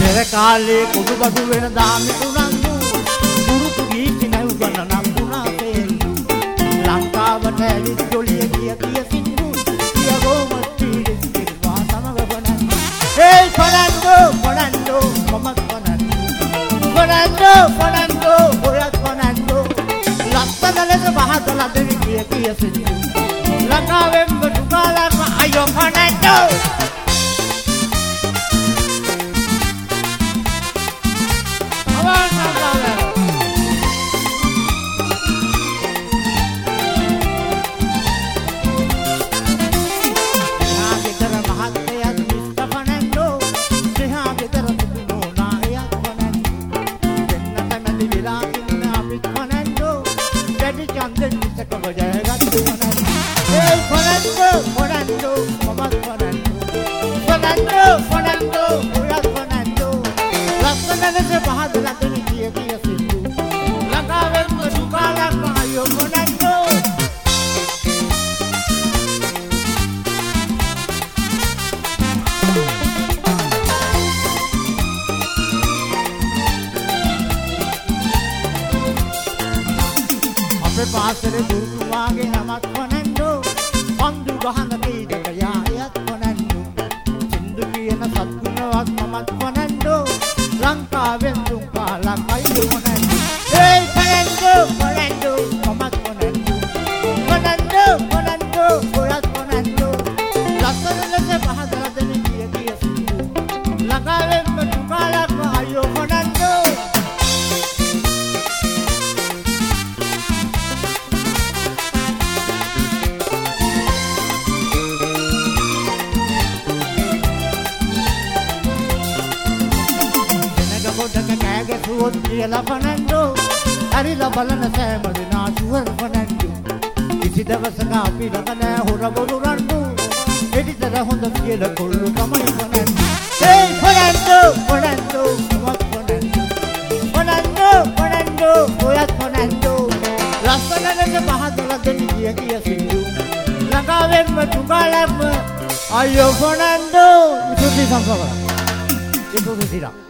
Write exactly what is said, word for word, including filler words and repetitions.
පෙර කාලේ කුඩු බඩු වෙන දාමි කුණන්දු පුරුදු ගීති නැවුගන නම් ගුණා තේන්දු ලංකාවට ඇවිත් ජොලිය කිය කිය සින්දු කිය ගෝමත්ටි දෙස්වා සමග බනන්දු ඒ කොණන්දු කොණන්දු කොමත් කොණන්දු කොණන්දු කොණන්දු ඔයත් කොණන්දු ලස්සන ලෙස පහදලා දෙවි කිය කිය සින්දු ලංකාවෙන් බඩුකාලම අයියෝ කොණන්දු පාසලේ ගුරුතුමාගේ නමක් කොණන්දෝ පන්දු ගහන කීදක යායත් කොණන්දෝ සින්දු කියන සත්ගුණවත් මමත් කොණන්දෝ ලංකාවෙන් දුම් කාලක් අයියෝ කොණන්දෝ ඒ කොණන්දෝ කොණන්දෝ මමත් කොණන්දෝ කොණන්දෝ කොණන්දෝ ඔයත් කොණන්දෝ ලස්සන ලෙස පහදලා දෙන කිය කිය සින්දු ලංකාවෙන් දුම් කාලක් අයියෝ කොණන්දෝ ගොඩක කියලා කොණන්දෝ හරිලා බලන සෑම දිනා ෂුවර් කොණන්දෝ කිසි දවසක අපි ළඟ නෑ හොර බොරු රණ්ඩු එදිතර හොඳ කියලා කොල්ල තමයි කොණන්දෝ ඒ කොණන්දෝ කොණන්දෝ මොකක් කොණන්දෝ කොණන්දෝ කොණන්දෝ ඔයත් කොණන්දෝ ලස්සන ලෙස පහදලා දෙන්න කිය කිය සින්දු ළඟාවෙන්ම තුගලම්ම අයියෝ කොණන්දෝ ඉතුරු සංසවර ඉතුරු සිරා